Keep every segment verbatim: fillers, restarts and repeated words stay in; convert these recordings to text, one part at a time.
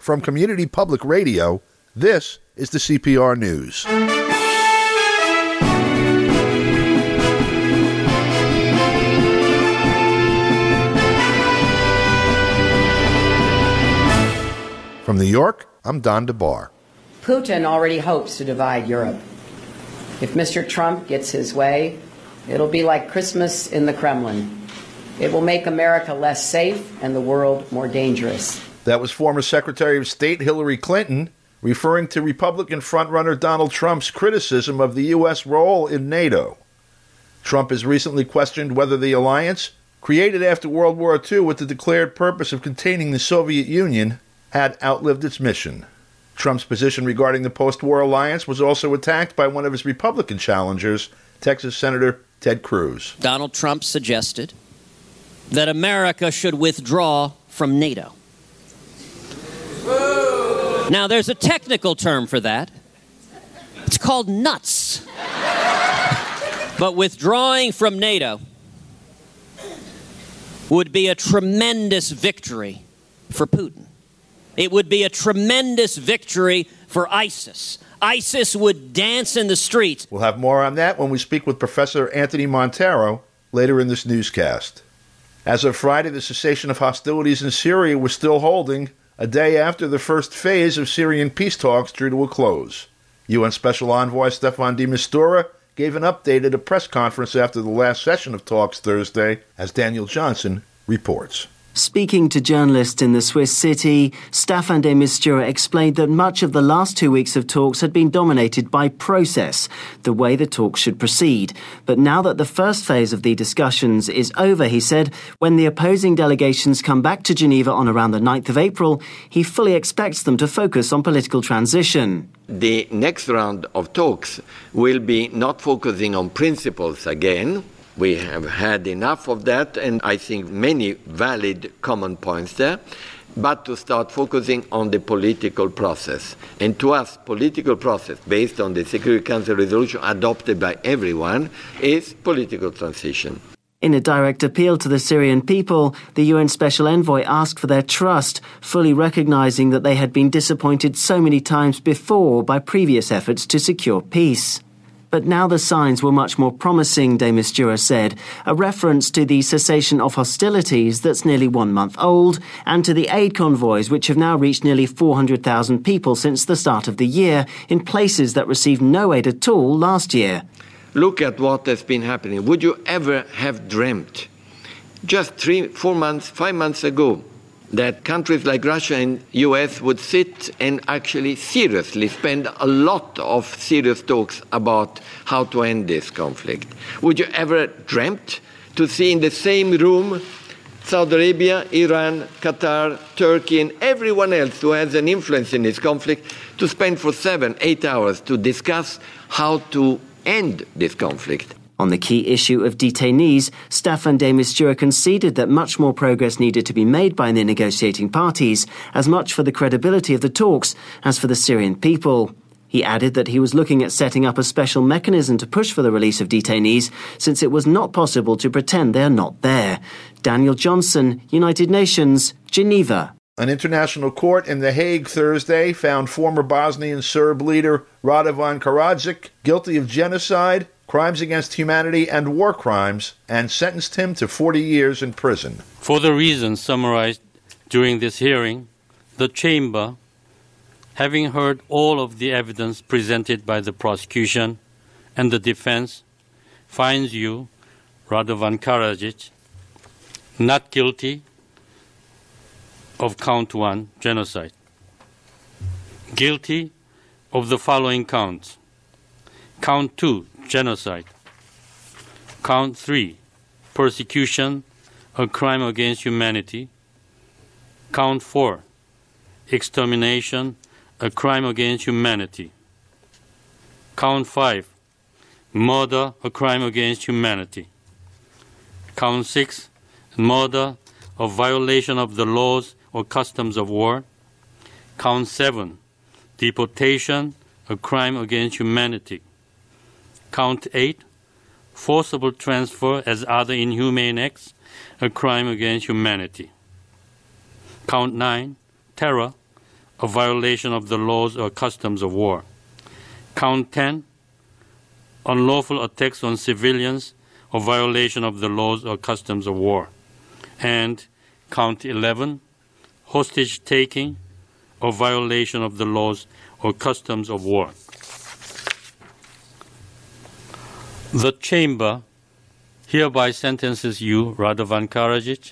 From Community Public Radio, this is the C P R News. From New York, I'm Don DeBar. Putin already hopes to divide Europe. If Mister Trump gets his way, it'll be like Christmas in the Kremlin. It will make America less safe and the world more dangerous. That was former Secretary of State Hillary Clinton referring to Republican frontrunner Donald Trump's criticism of the U S role in NATO. Trump has recently questioned whether the alliance, created after World War Two with the declared purpose of containing the Soviet Union, had outlived its mission. Trump's position regarding the post-war alliance was also attacked by one of his Republican challengers, Texas Senator Ted Cruz. Donald Trump suggested that America should withdraw from NATO. Now, there's a technical term for that. It's called nuts. But withdrawing from NATO would be a tremendous victory for Putin. It would be a tremendous victory for ISIS. ISIS would dance in the streets. We'll have more on that when we speak with Professor Anthony Montero later in this newscast. As of Friday, the cessation of hostilities in Syria was still holding, a day after the first phase of Syrian peace talks drew to a close. U N Special Envoy Staffan de Mistura gave an update at a press conference after the last session of talks Thursday, as Daniel Johnson reports. Speaking to journalists in the Swiss city, Staffan de Mistura explained that much of the last two weeks of talks had been dominated by process, the way the talks should proceed. But now that the first phase of the discussions is over, he said, when the opposing delegations come back to Geneva on around the ninth of April, he fully expects them to focus on political transition. The next round of talks will be not focusing on principles again. We have had enough of that, and I think many valid common points there, but to start focusing on the political process. And to us, political process, based on the Security Council resolution adopted by everyone, is political transition. In a direct appeal to the Syrian people, the U N Special Envoy asked for their trust, fully recognizing that they had been disappointed so many times before by previous efforts to secure peace. But now the signs were much more promising, de Mistura said, a reference to the cessation of hostilities that's nearly one month old, and to the aid convoys which have now reached nearly four hundred thousand people since the start of the year in places that received no aid at all last year. Look at what has been happening. Would you ever have dreamt, just three, four months, five months ago, that countries like Russia and U S would sit and actually seriously spend a lot of serious talks about how to end this conflict? Would you ever dreamt to see in the same room Saudi Arabia, Iran, Qatar, Turkey, and everyone else who has an influence in this conflict to spend for seven, eight hours to discuss how to end this conflict? On the key issue of detainees, Staffan de Mistura conceded that much more progress needed to be made by the negotiating parties, as much for the credibility of the talks as for the Syrian people. He added that he was looking at setting up a special mechanism to push for the release of detainees, since it was not possible to pretend they are not there. Daniel Johnson, United Nations, Geneva. An international court in The Hague Thursday found former Bosnian Serb leader Radovan Karadzic guilty of genocide, crimes against humanity, and war crimes, and sentenced him to forty years in prison. For the reasons summarized during this hearing, the Chamber, having heard all of the evidence presented by the prosecution and the defense, finds you, Radovan Karadzic, not guilty of count one, genocide. Guilty of the following counts. Count two, genocide. Count three, persecution, a crime against humanity. Count four, extermination, a crime against humanity. Count five, murder, a crime against humanity. Count six, murder, a violation of the laws or customs of war. Count seven, deportation, a crime against humanity. Count eight, forcible transfer as other inhumane acts, a crime against humanity. Count nine, terror, a violation of the laws or customs of war. Count ten, unlawful attacks on civilians or violation of the laws or customs of war. And count eleven, hostage taking or violation of the laws or customs of war. The Chamber hereby sentences you, Radovan Karadzic,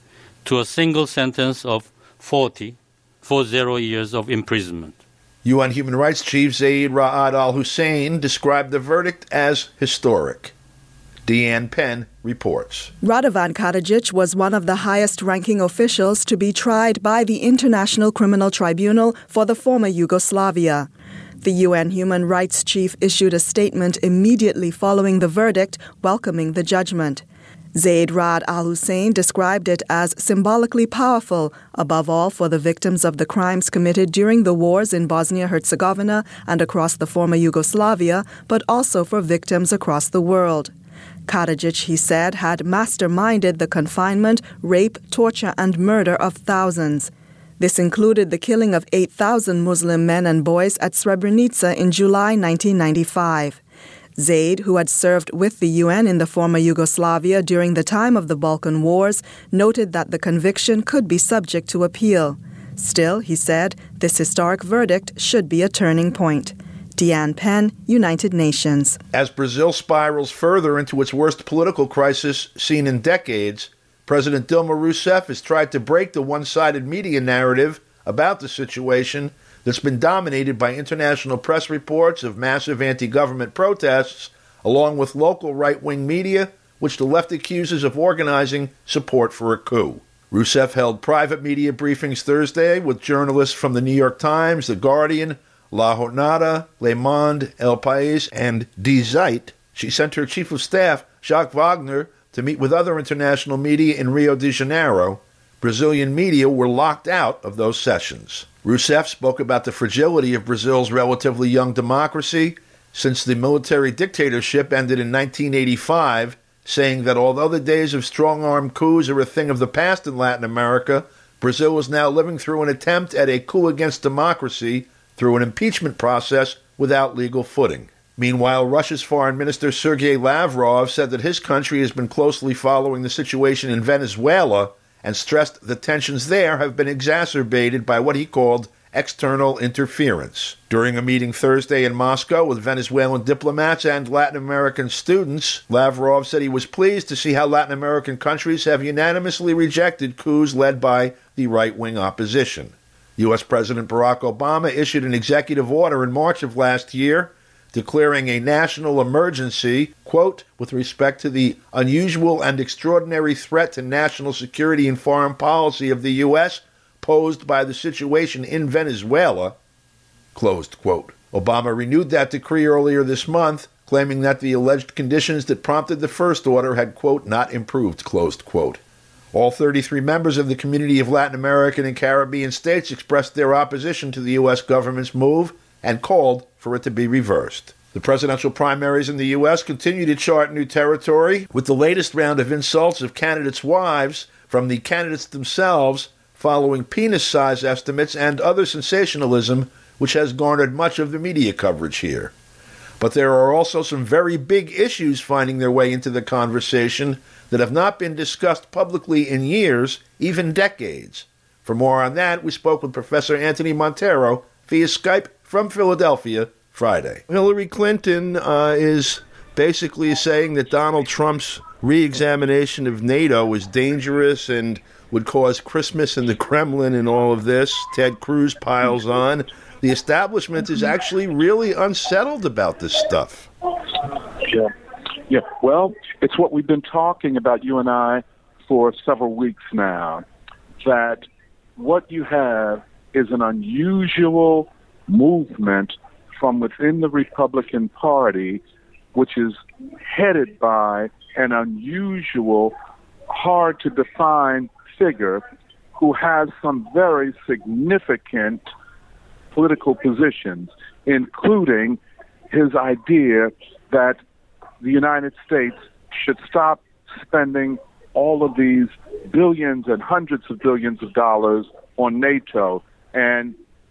to a single sentence of forty, forty years of imprisonment. U N Human Rights Chief Zeid Ra'ad al-Hussein described the verdict as historic. Deanne Penn reports. Radovan Karadzic was one of the highest-ranking officials to be tried by the International Criminal Tribunal for the former Yugoslavia. The U N Human Rights Chief issued a statement immediately following the verdict, welcoming the judgment. Zeid Ra'ad al-Hussein described it as symbolically powerful, above all for the victims of the crimes committed during the wars in Bosnia-Herzegovina and across the former Yugoslavia, but also for victims across the world. Karadzic, he said, had masterminded the confinement, rape, torture, and murder of thousands. This included the killing of eight thousand Muslim men and boys at Srebrenica in July nineteen ninety-five. Zeid, who had served with the U N in the former Yugoslavia during the time of the Balkan Wars, noted that the conviction could be subject to appeal. Still, he said, this historic verdict should be a turning point. Deanne Penn, United Nations. As Brazil spirals further into its worst political crisis seen in decades, President Dilma Rousseff has tried to break the one-sided media narrative about the situation that's been dominated by international press reports of massive anti-government protests, along with local right-wing media, which the left accuses of organizing support for a coup. Rousseff held private media briefings Thursday with journalists from the New York Times, The Guardian, La Jornada, Le Monde, El País, and Die Zeit. She sent her chief of staff, Jacques Wagner, to meet with other international media in Rio de Janeiro. Brazilian media were locked out of those sessions. Rousseff spoke about the fragility of Brazil's relatively young democracy since the military dictatorship ended in nineteen eighty-five, saying that although the days of strong-arm coups are a thing of the past in Latin America, Brazil is now living through an attempt at a coup against democracy through an impeachment process without legal footing. Meanwhile, Russia's Foreign Minister Sergei Lavrov said that his country has been closely following the situation in Venezuela and stressed the tensions there have been exacerbated by what he called external interference. During a meeting Thursday in Moscow with Venezuelan diplomats and Latin American students, Lavrov said he was pleased to see how Latin American countries have unanimously rejected coups led by the right-wing opposition. U S President Barack Obama issued an executive order in March of last year declaring a national emergency, quote, with respect to the unusual and extraordinary threat to national security and foreign policy of the U S posed by the situation in Venezuela, closed quote. Obama renewed that decree earlier this month, claiming that the alleged conditions that prompted the first order had, quote, not improved, closed quote. All thirty-three members of the Community of Latin American and Caribbean States expressed their opposition to the U S government's move and called for it to be reversed. The presidential primaries in the U S continue to chart new territory, with the latest round of insults of candidates' wives from the candidates themselves following penis size estimates and other sensationalism, which has garnered much of the media coverage here. But there are also some very big issues finding their way into the conversation that have not been discussed publicly in years, even decades. For more on that, we spoke with Professor Anthony Montero via Skype from Philadelphia Friday. Hillary Clinton uh, is basically saying that Donald Trump's re-examination of NATO is dangerous and would cause Christmas in the Kremlin and all of this. Ted Cruz piles on. The establishment is actually really unsettled about this stuff. Yeah. Yeah. Well, it's what we've been talking about, you and I, for several weeks now, that what you have is an unusual movement from within the Republican Party, which is headed by an unusual, hard-to-define figure who has some very significant political positions, including his idea that the United States should stop spending all of these billions and hundreds of billions of dollars on NATO and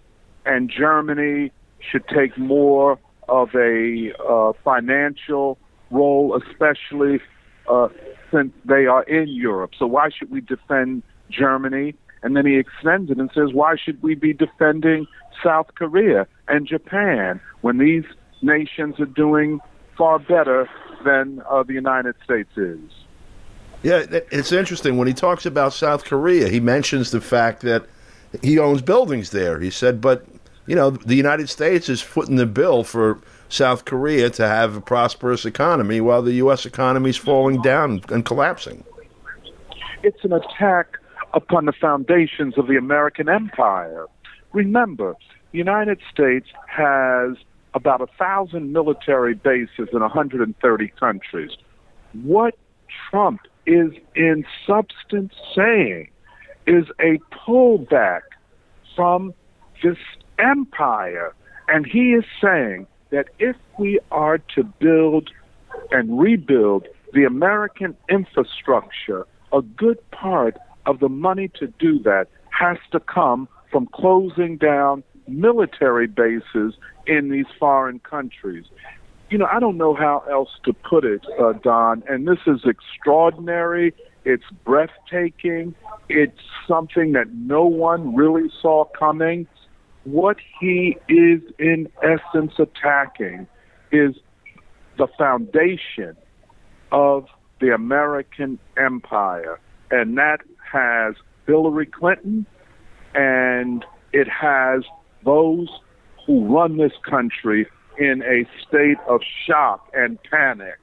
and Germany should take more of a uh, financial role, especially uh, since they are in Europe. So why should we defend Germany? And then he extends it and says, why should we be defending South Korea and Japan when these nations are doing far better than uh, the United States is? Yeah, it's interesting. When he talks about South Korea, he mentions the fact that he owns buildings there. He said, but, you know, the United States is footing the bill for South Korea to have a prosperous economy while the U S economy is falling down and collapsing. It's an attack upon the foundations of the American empire. Remember, the United States has about a thousand military bases in one hundred thirty countries. What Trump is in substance saying is a pullback from this empire. And he is saying that if we are to build and rebuild the American infrastructure, a good part of the money to do that has to come from closing down military bases in these foreign countries. You know, I don't know how else to put it, uh, Don, and this is extraordinary. It's breathtaking. It's something that no one really saw coming. What he is, in essence, attacking is the foundation of the American empire, and that has Hillary Clinton, and it has those who run this country in a state of shock and panic.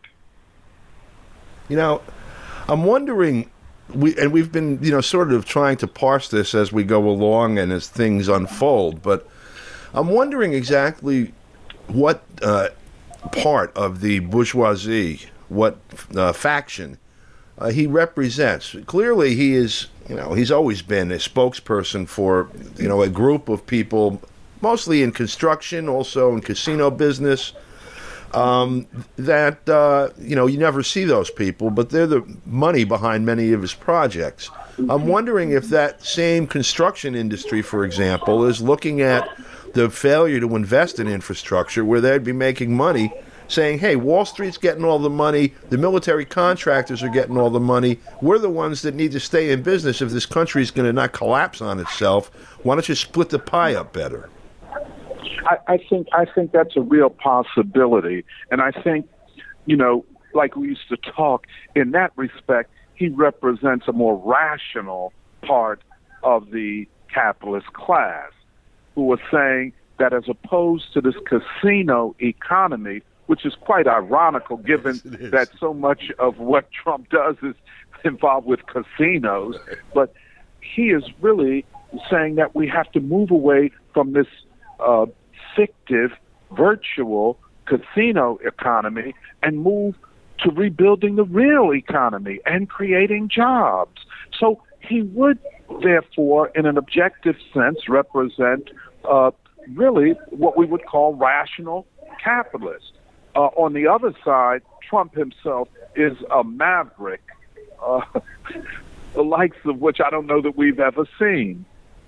You know, I'm wondering, we and we've been, you know, sort of trying to parse this as we go along and as things unfold, but I'm wondering exactly what uh, part of the bourgeoisie, what uh, faction uh, he represents. Clearly, he is, you know, he's always been a spokesperson for, you know, a group of people, mostly in construction, also in casino business, um, that, uh, you know, you never see those people, but they're the money behind many of his projects. I'm wondering if that same construction industry, for example, is looking at the failure to invest in infrastructure where they'd be making money, saying, hey, Wall Street's getting all the money, the military contractors are getting all the money, we're the ones that need to stay in business if this country is going to not collapse on itself. Why don't you split the pie up better? I, I think I think that's a real possibility. And I think, you know, like we used to talk, in that respect, he represents a more rational part of the capitalist class who are saying that as opposed to this casino economy, which is quite ironical given yes, that so much of what Trump does is involved with casinos, but he is really saying that we have to move away from this uh, fictive, virtual casino economy and move to rebuilding the real economy and creating jobs. So he would, therefore, in an objective sense, represent uh, really what we would call rational capitalists. Uh, on the other side, Trump himself is a maverick, uh, the likes of which I don't know that we've ever seen.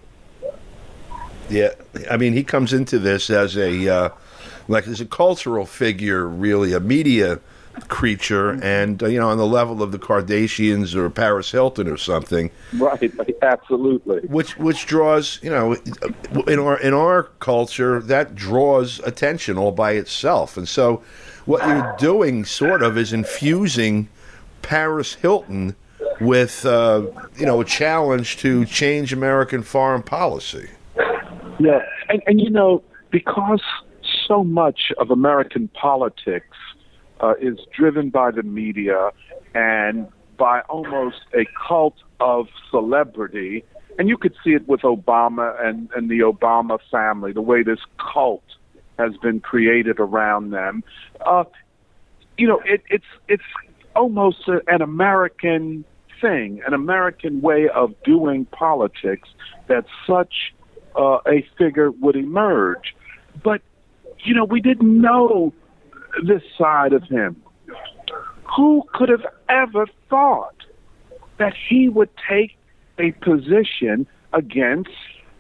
Yeah, I mean, he comes into this as a uh, like as a cultural figure, really a media creature, and uh, you know, on the level of the Kardashians or Paris Hilton or something. Right, absolutely. Which which draws, you know, in our in our culture, that draws attention all by itself, and so what you're doing, sort of, is infusing Paris Hilton with uh, you know, a challenge to change American foreign policy. Yeah, and, and you know, because so much of American politics uh, is driven by the media and by almost a cult of celebrity, and you could see it with Obama and, and the Obama family, the way this cult has been created around them. Uh, you know, it, it's it's almost a, an American thing, an American way of doing politics, that such Uh, a figure would emerge. But, you know, we didn't know this side of him. Who could have ever thought that he would take a position against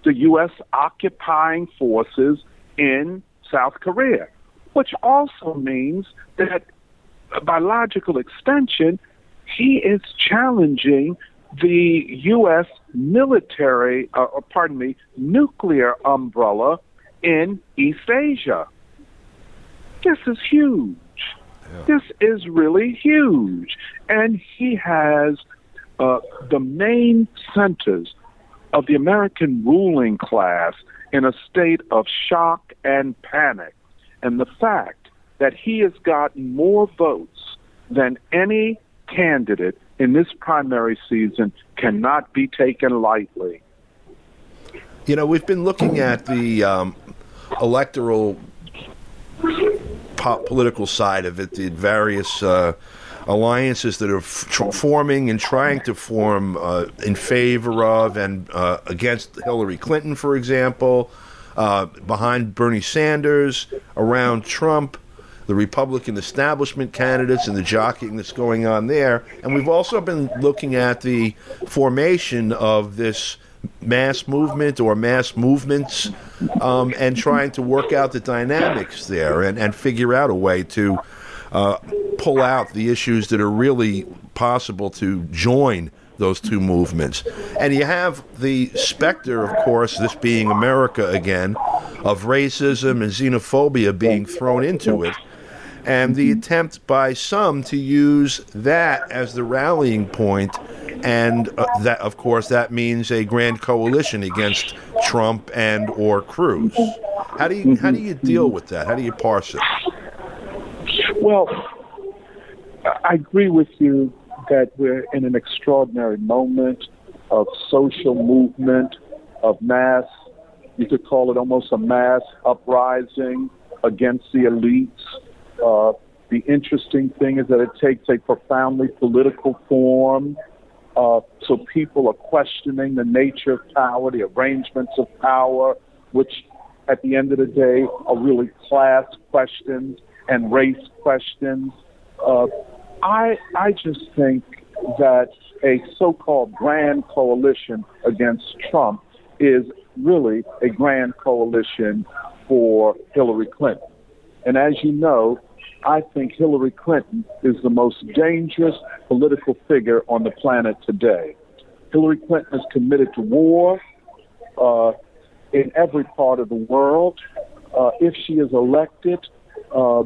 the U S occupying forces in South Korea, which also means that by logical extension, he is challenging the U S military, uh, or pardon me, nuclear umbrella in East Asia. This is huge. Yeah. This is really huge. And he has uh, the main centers of the American ruling class in a state of shock and panic. And the fact that he has gotten more votes than any candidate in this primary season cannot be taken lightly. You know, we've been looking at the um, electoral po- political side of it, the various uh, alliances that are f- forming and trying to form uh, in favor of and uh, against Hillary Clinton, for example, uh, behind Bernie Sanders, around Trump, the Republican establishment candidates and the jockeying that's going on there. And we've also been looking at the formation of this mass movement or mass movements um, and trying to work out the dynamics there and, and figure out a way to uh, pull out the issues that are really possible to join those two movements. And you have the specter, of course, this being America again, of racism and xenophobia being thrown into it. And the attempt by some to use that as the rallying point, and uh, that, of course, that means a grand coalition against Trump and or Cruz. How do you how do you deal with that? How do you parse it? Well, I agree with you that we're in an extraordinary moment of social movement, of mass. You could call it almost a mass uprising against the elites. Uh, the interesting thing is that it takes a profoundly political form. Uh, so people are questioning the nature of power, the arrangements of power, which at the end of the day are really class questions and race questions. Uh, I, I just think that a so-called grand coalition against Trump is really a grand coalition for Hillary Clinton. And as you know, I think Hillary Clinton is the most dangerous political figure on the planet today. Hillary Clinton is committed to war uh, in every part of the world. Uh, if she is elected, uh,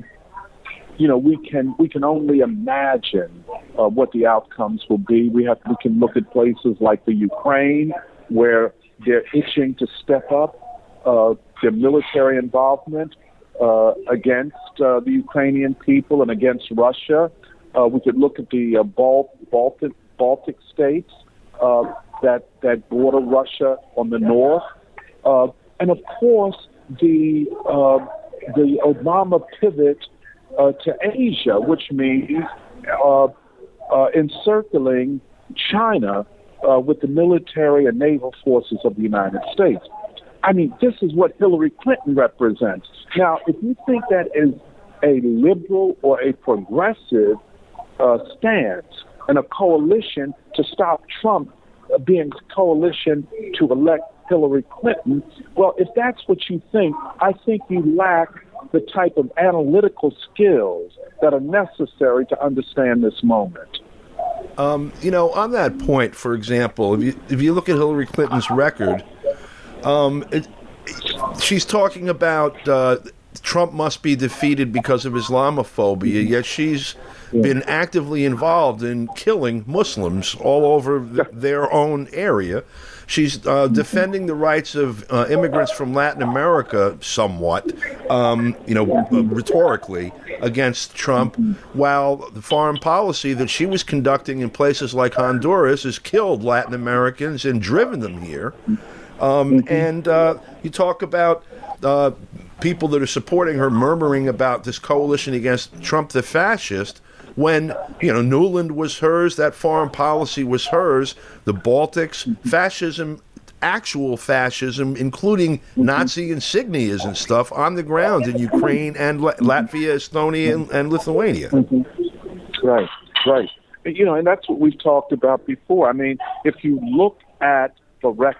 you know, we can we can only imagine uh, what the outcomes will be. We have we can look at places like the Ukraine, where they're itching to step up uh, their military involvement Uh, against uh, the Ukrainian people and against Russia. Uh, we could look at the uh, Bal- Baltic Baltic states uh, that that border Russia on the north, uh, and of course the uh, the Obama pivot uh, to Asia, which means uh, uh, encircling China uh, with the military and naval forces of the United States. I mean, this is what Hillary Clinton represents. Now, if you think that is a liberal or a progressive uh, stance and a coalition to stop Trump uh, being a coalition to elect Hillary Clinton, well, if that's what you think, I think you lack the type of analytical skills that are necessary to understand this moment. Um, you know, on that point, for example, if you if you look at Hillary Clinton's record, Um, it, she's talking about uh, Trump must be defeated because of Islamophobia, yet she's been actively involved in killing Muslims all over th- their own area. She's uh, defending the rights of uh, immigrants from Latin America somewhat, um, you know, rhetorically against Trump, while the foreign policy that she was conducting in places like Honduras has killed Latin Americans and driven them here. Um, and uh, you talk about uh, people that are supporting her murmuring about this coalition against Trump the fascist, when, you know, Newland was hers, that foreign policy was hers, the Baltics, fascism, actual fascism, including Nazi insignias and stuff on the ground in Ukraine and La- Latvia, Estonia, and, and Lithuania. Mm-hmm. Right, right. You know, and that's what we've talked about before. I mean, if you look at the record,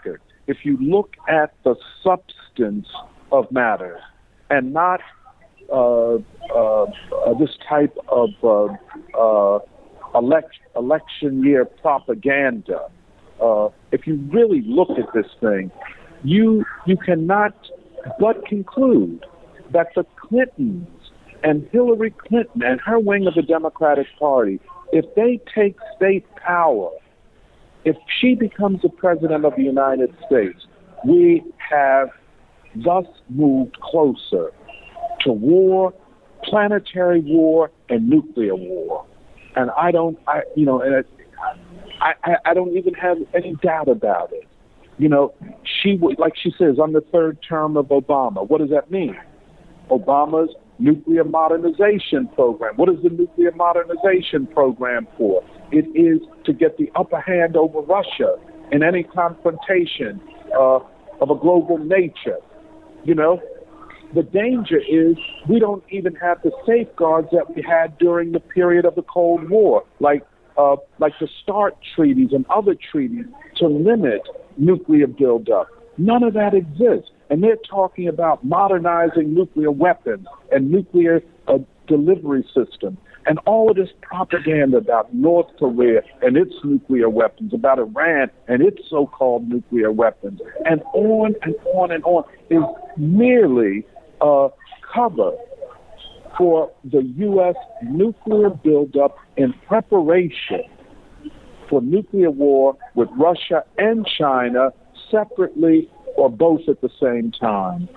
if you look at the substance of matters and not uh, uh, uh, this type of uh, uh, elect- election year propaganda, uh, if you really look at this thing, you you cannot but conclude that the Clintons and Hillary Clinton and her wing of the Democratic Party, if they take state power, if she becomes the president of the United States, we have thus moved closer to war, planetary war, and nuclear war. And I don't, I, you know, and I, I, I don't even have any doubt about it. You know, she would, like she says, I'm the third term of Obama. What does that mean? Obama's nuclear modernization program. What is the nuclear modernization program for? It is to get the upper hand over Russia in any confrontation uh, of a global nature. You know, the danger is we don't even have the safeguards that we had during the period of the Cold War, like uh, like the START treaties and other treaties to limit nuclear buildup. None of that exists. And they're talking about modernizing nuclear weapons and nuclear uh, delivery systems. And all of this propaganda about North Korea and its nuclear weapons, about Iran and its so-called nuclear weapons, and on and on and on, is merely a cover for the U S nuclear buildup in preparation for nuclear war with Russia and China separately or both at the same time.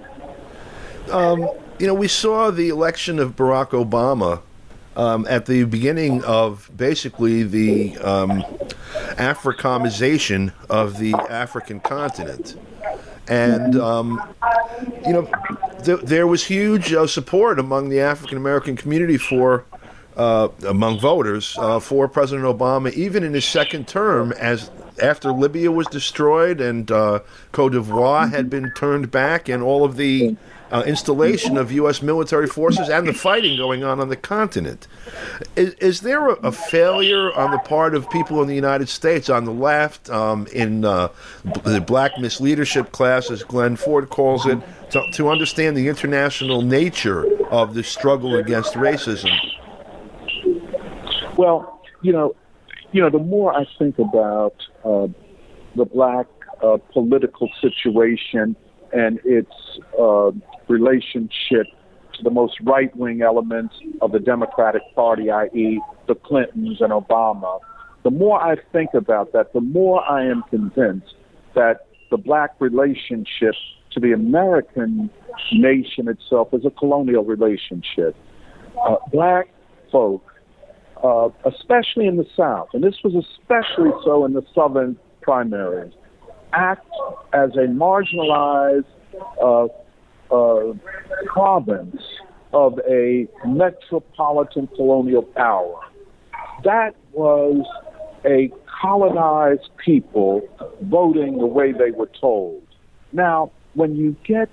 Um, you know, we saw the election of Barack Obama um, at the beginning of basically the um, Africanization of the African continent. And, um, you know, th- there was huge uh, support among the African-American community for, uh, among voters, uh, for President Obama, even in his second term, as after Libya was destroyed and uh, Cote d'Ivoire had been turned back, and all of the uh, installation of U S military forces and the fighting going on on the continent. Is, is there a, a failure on the part of people in the United States on the left, um, in uh, the black misleadership class, as Glenn Ford calls it, to, to understand the international nature of the struggle against racism? Well, you know, you know, the more I think about uh, the black uh, political situation and its uh, relationship to the most right-wing elements of the Democratic Party, that is the Clintons and Obama, the more I think about that, the more I am convinced that the black relationship to the American nation itself is a colonial relationship. Uh, black folk, Uh, especially in the South, and this was especially so in the Southern primaries, act as a marginalized uh, uh, province of a metropolitan colonial power. That was a colonized people voting the way they were told. Now, when you get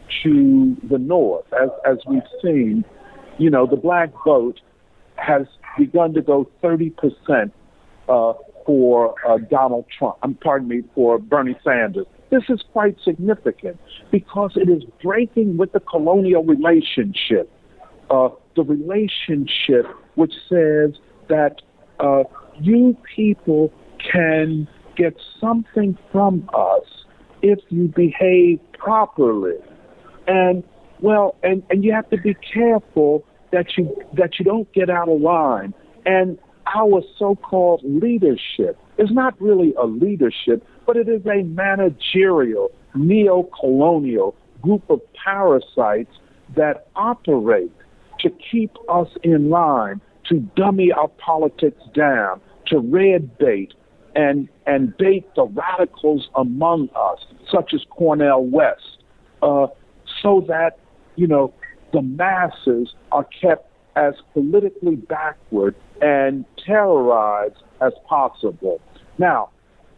to the North, as, as we've seen, you know, the black vote has begun to go thirty percent uh, for uh, Donald Trump, I'm pardon me, for Bernie Sanders. This is quite significant because it is breaking with the colonial relationship, uh, the relationship which says that uh, you people can get something from us if you behave properly. And, well, and, and you have to be careful that you that you don't get out of line. And our so-called leadership is not really a leadership, but it is a managerial, neo-colonial group of parasites that operate to keep us in line, to dummy our politics down, to red bait and, and bait the radicals among us, such as Cornel West, uh, so that, you know, the masses are kept as politically backward and terrorized as possible. Now,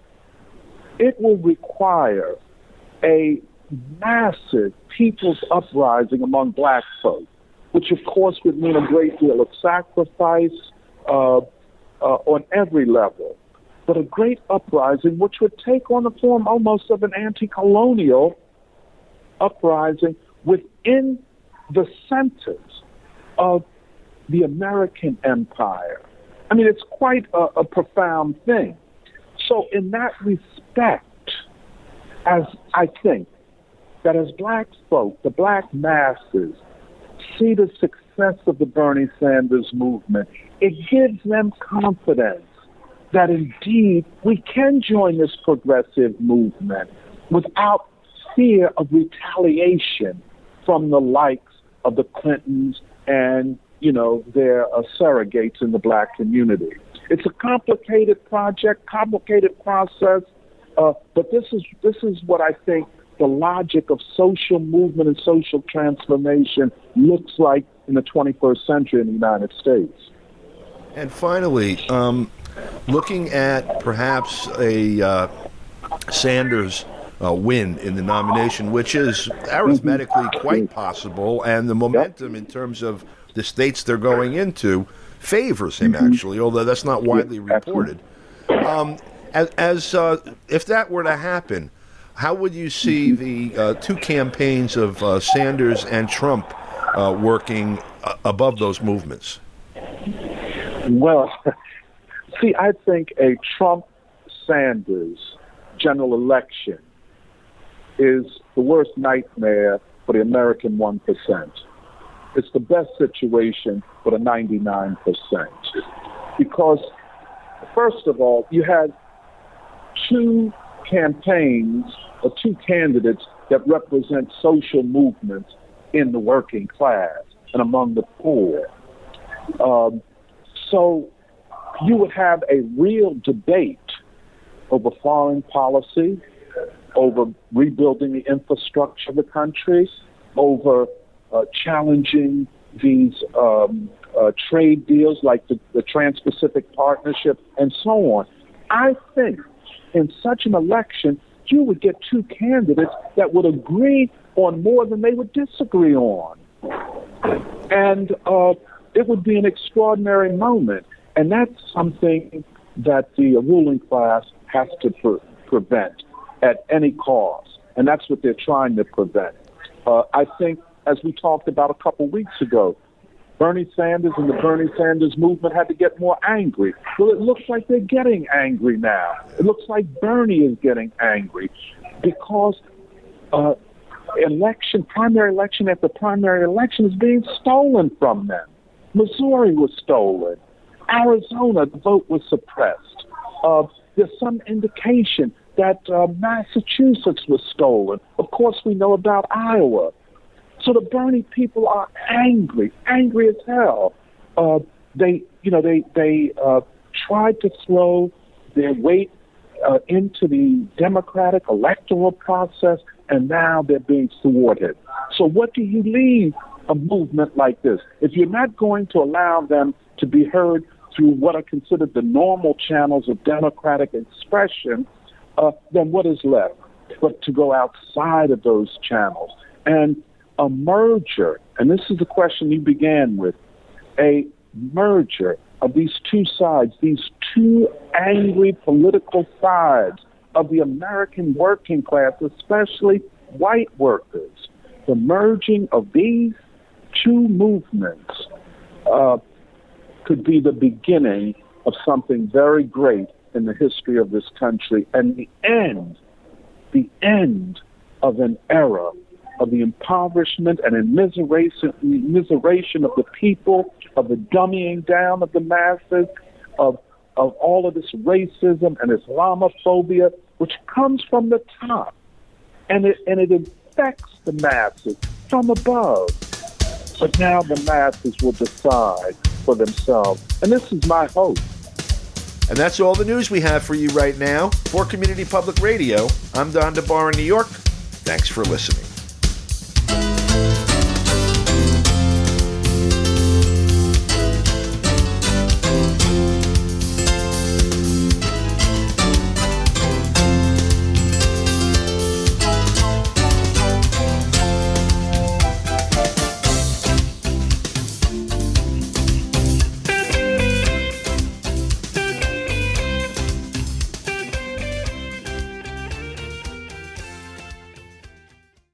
it will require a massive people's uprising among black folk, which of course would mean a great deal of sacrifice uh, uh, on every level. but a great uprising which would take on the form almost of an anti-colonial uprising within the centers of the American empire. I mean, it's quite a, a profound thing. So in that respect, as I think that as black folk, the black masses, see the success of the Bernie Sanders movement, it gives them confidence that indeed we can join this progressive movement without fear of retaliation from the likes of the Clintons and, you know, their uh, surrogates in the black community. It's a complicated project, complicated process, uh, but this is this is what I think the logic of social movement and social transformation looks like in the twenty-first century in the United States. And finally, um, looking at perhaps a uh, Sanders uh, win in the nomination, which is arithmetically mm-hmm. quite possible, and the momentum yep. in terms of the states they're going into favors him, mm-hmm. actually, although that's not widely yeah, reported. Um, as as uh, if that were to happen, how would you see the uh, two campaigns of uh, Sanders and Trump uh, working uh, above those movements? Well, see, I think a Trump-Sanders general election is the worst nightmare for the American one percent. It's the best situation for the ninety-nine percent. Because, first of all, you had two campaigns or two candidates that represent social movements in the working class and among the poor. Um, so you would have a real debate over foreign policy, over rebuilding the infrastructure of the country, over uh, challenging these um, uh, trade deals like the, the Trans-Pacific Partnership and so on. I think in such an election, you would get two candidates that would agree on more than they would disagree on. And uh, it would be an extraordinary moment. And that's something that the ruling class has to pre- prevent at any cost. And that's what they're trying to prevent. Uh, I think, as we talked about a couple weeks ago, Bernie Sanders and the Bernie Sanders movement had to get more angry. Well, it looks like they're getting angry now. It looks like Bernie is getting angry because uh, election, primary election after primary election is being stolen from them. Missouri was stolen. Arizona, the vote was suppressed. Uh, there's some indication that uh, Massachusetts was stolen. Of course, we know about Iowa. So the Bernie people are angry, angry as hell. Uh, they, you know, they they uh, tried to throw their weight uh, into the Democratic electoral process, and now they're being thwarted. So what do you leave a movement like this? If you're not going to allow them to be heard through what are considered the normal channels of democratic expression, uh, then what is left but to go outside of those channels? And a merger, and this is the question you began with, a merger of these two sides, these two angry political sides of the American working class, especially white workers. The merging of these two movements uh, could be the beginning of something very great in the history of this country, and the end, the end of an era of the impoverishment and immiseration, immiseration of the people, of the dummying down of the masses, of of all of this racism and Islamophobia, which comes from the top, and it and it affects the masses from above. But now the masses will decide for themselves, and this is my hope. And that's all the news we have for you right now. For Community Public Radio, I'm Don DeBar in New York. Thanks for listening.